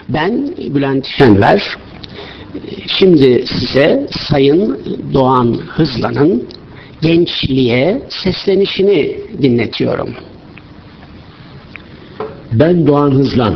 Ben Bülent Şenver. Şimdi size Sayın Doğan Hızlan'ın gençliğe seslenişini dinletiyorum. Ben Doğan Hızlan.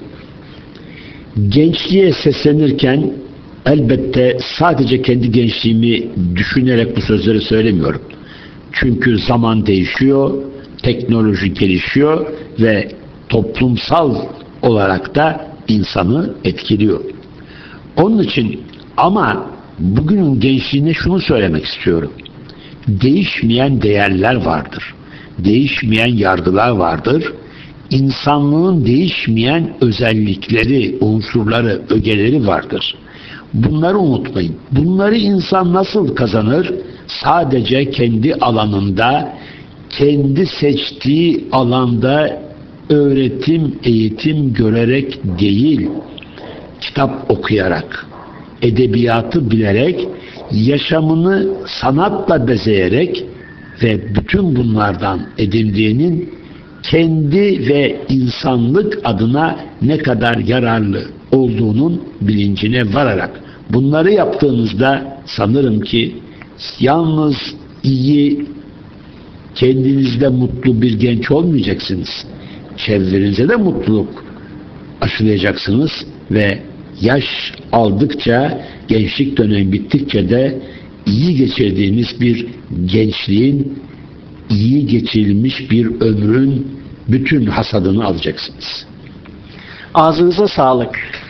Gençliğe seslenirken elbette sadece kendi gençliğimi düşünerek bu sözleri söylemiyorum. Çünkü zaman değişiyor, teknoloji gelişiyor ve toplumsal olarak da insanı etkiliyor. Onun için ama bugünün gençliğine şunu söylemek istiyorum. Değişmeyen değerler vardır. Değişmeyen yargılar vardır. İnsanlığın değişmeyen özellikleri, unsurları, ögeleri vardır. Bunları unutmayın. Bunları insan nasıl kazanır? Sadece kendi alanında, kendi seçtiği alanda öğretim, eğitim görerek değil, kitap okuyarak, edebiyatı bilerek, yaşamını sanatla bezeyerek ve bütün bunlardan edindiğinin kendi ve insanlık adına ne kadar yararlı olduğunun bilincine vararak bunları yaptığınızda sanırım ki yalnız iyi, kendinizde mutlu bir genç olmayacaksınız. Çevrenize de mutluluk aşılayacaksınız ve yaş aldıkça, gençlik dönemi bittikçe de iyi geçirdiğiniz bir gençliğin, iyi geçirilmiş bir ömrün bütün hasadını alacaksınız. Ağzınıza sağlık.